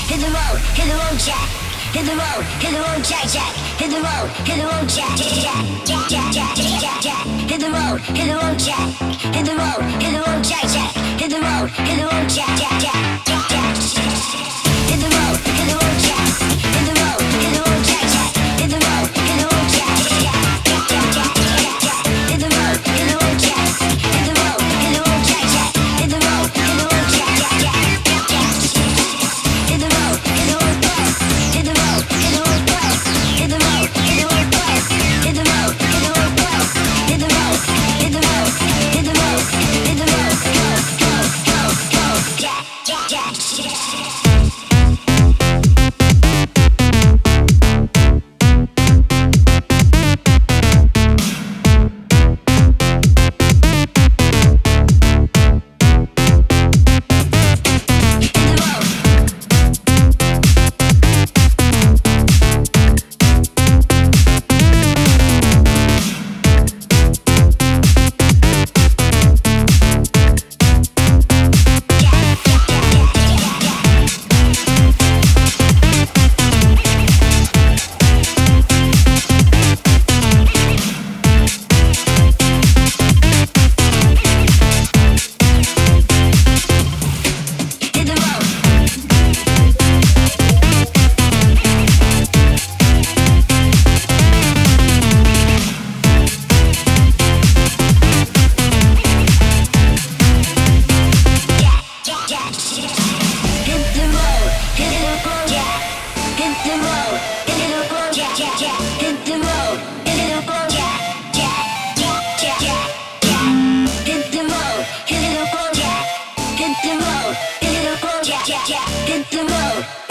hit the road, jack. Hit the road, jack, jack. Hit the road, jack, jack, jack, jack, jack, jack. Hit the road, jack. Hit the road, jack, jack. Hit the road, jack, jack, jack, jack, jack. Hit the road, jack. Hit the road, jack, jack. Hit the road, jack, jack, jack, jack, jack, jack. Hit the road, jack. Hit the road, jack, jack. Hit the road, jack, jack, jack, jack, jack. Hit the road, hit the road, hit the road, hit the road, hit the road, hit the road, hit the road, hit the road, hit the road, hit the road, hit the road, hit the road, go, go, go, go, jack, jack, jack, jack. Hit the road.